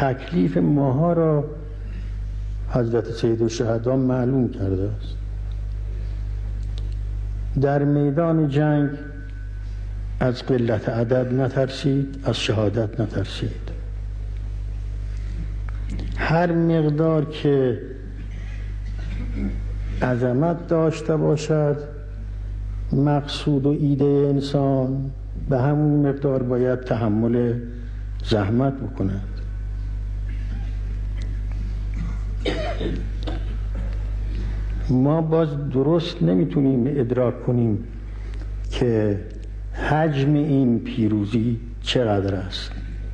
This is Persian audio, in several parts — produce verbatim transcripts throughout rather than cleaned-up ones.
تکلیف ماها را حضرت سیدالشهدا معلوم کرده است. در میدان جنگ از قلت عدد نترسید، از شهادت نترسید. هر مقدار که عظمت داشته باشد مقصود و ایده انسان، به همون مقدار باید تحمل زحمت بکند. ما باز درست نمیتونیم ادراک کنیم که حجم این پیروزی چقدر است.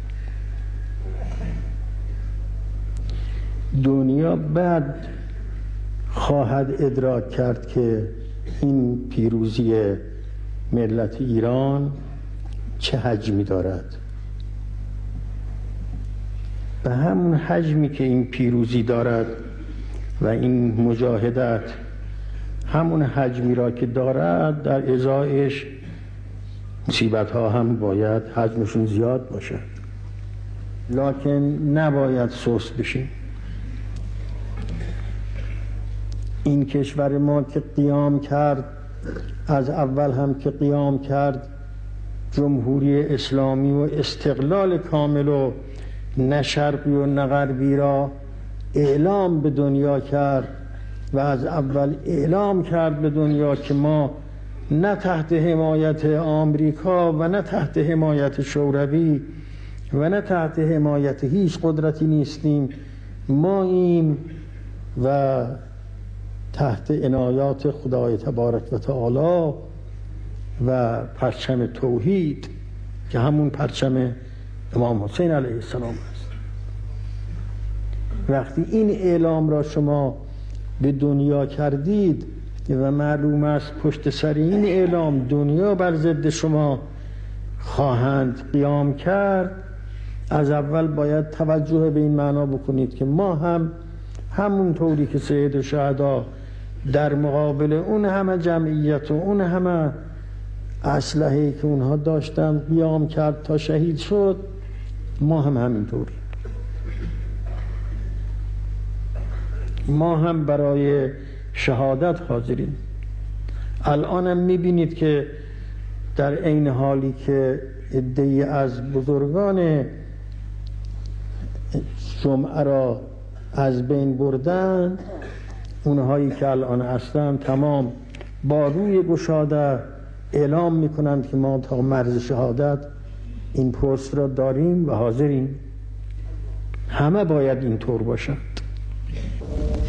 دنیا بعد خواهد ادراک کرد که این پیروزی ملت ایران چه حجمی دارد. به همون حجمی که این پیروزی دارد و این مجاهدت همون حجمی را که دارد، در ازایش مصیبت ها هم باید حجمشون زیاد باشد، لکن نباید سست بشیم. این کشور ما که قیام کرد، از اول هم که قیام کرد، جمهوری اسلامی و استقلال کامل و نه شرقی و نه غربی را اعلام به دنیا کرد و از اول اعلام کرد به دنیا که ما نه تحت حمایت آمریکا و نه تحت حمایت شوروی و نه تحت حمایت هیچ قدرتی نیستیم، ما این و تحت عنایات خدای تبارک و تعالی و پرچم توحید که همون پرچم امام حسین علیه السلام است. وقتی این اعلام را شما به دنیا کردید و معلوم است پشت سر این اعلام دنیا بر ضد شما خواهند قیام کرد، از اول باید توجه به این معنا بکنید که ما هم همون طوری که سیدالشهدا در مقابل اون همه جمعیت و اون همه اسلحه‌ای که اونها داشتن قیام کرد تا شهید شد، ما هم همینطوری. ما هم برای شهادت حاضریم. الانم میبینید که در عین حالی که عده‌ای از بزرگان جمعه را از بین بردن، اونهایی که الان هستن تمام با روی گشاده اعلام میکنند که ما تا مرز شهادت این پست را داریم و حاضریم. همه باید اینطور باشند.